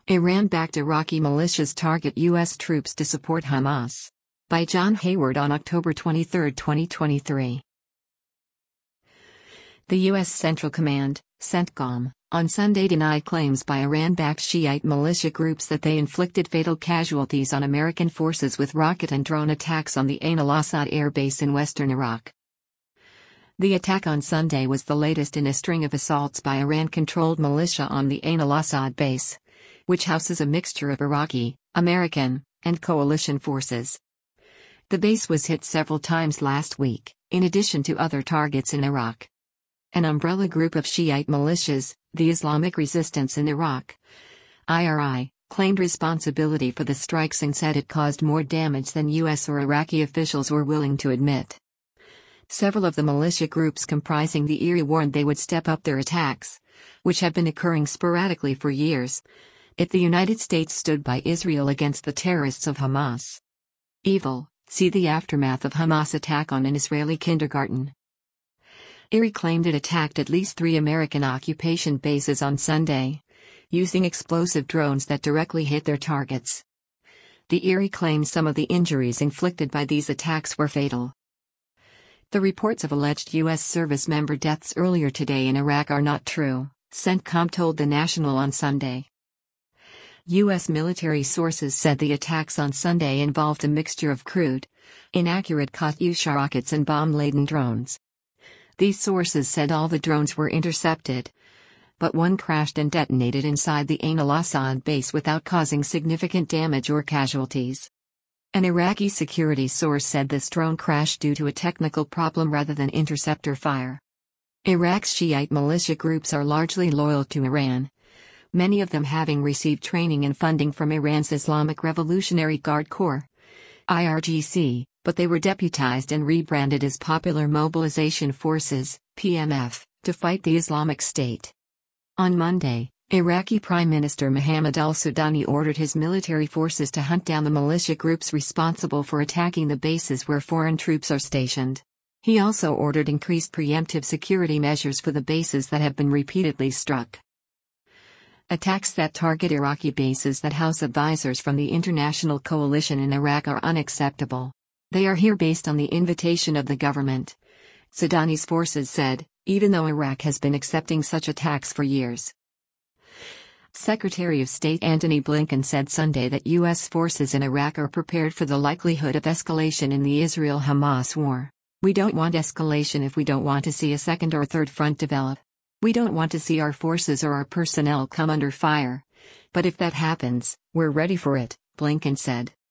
Iran-backed Iraqi militias target U.S. troops to support Hamas. By John Hayward on October 23, 2023. The U.S. Central Command, CENTCOM, on Sunday denied claims by Iran-backed Shiite militia groups that they inflicted fatal casualties on American forces with rocket and drone attacks on the Ain al-Assad air base in western Iraq. The attack on Sunday was the latest in a string of assaults by Iran-controlled militia on the Ain al-Assad base, which houses a mixture of Iraqi, American, and coalition forces. The base was hit several times last week, in addition to other targets in Iraq. An umbrella group of Shiite militias, the Islamic Resistance in Iraq, IRI, claimed responsibility for the strikes and said it caused more damage than U.S. or Iraqi officials were willing to admit. Several of the militia groups comprising the IRI warned they would step up their attacks, which have been occurring sporadically for years, if the United States stood by Israel against the terrorists of Hamas. Evil, see the aftermath of Hamas attack on an Israeli kindergarten. IRI claimed it attacked at least 3 American occupation bases on Sunday, using explosive drones that directly hit their targets. The IRI claims some of the injuries inflicted by these attacks were fatal. The reports of alleged U.S. service member deaths earlier today in Iraq are not true, CENTCOM told The National on Sunday. U.S. military sources said the attacks on Sunday involved a mixture of crude, inaccurate Katyusha rockets and bomb-laden drones. These sources said all the drones were intercepted, but one crashed and detonated inside the Ain al-Assad base without causing significant damage or casualties. An Iraqi security source said this drone crashed due to a technical problem rather than interceptor fire. Iraq's Shiite militia groups are largely loyal to Iran, many of them having received training and funding from Iran's Islamic Revolutionary Guard Corps, IRGC, but they were deputized and rebranded as Popular Mobilization Forces, PMF, to fight the Islamic State. On Monday, Iraqi Prime Minister Mohammed al-Sudani ordered his military forces to hunt down the militia groups responsible for attacking the bases where foreign troops are stationed. He also ordered increased preemptive security measures for the bases that have been repeatedly struck. Attacks that target Iraqi bases that house advisors from the international coalition in Iraq are unacceptable. They are here based on the invitation of the government, Sudani's forces said, even though Iraq has been accepting such attacks for years. Secretary of State Antony Blinken said Sunday that U.S. forces in Iraq are prepared for the likelihood of escalation in the Israel-Hamas war. We don't want escalation if we don't want to see a second or third front develop. We don't want to see our forces or our personnel come under fire. But if that happens, we're ready for it, Blinken said.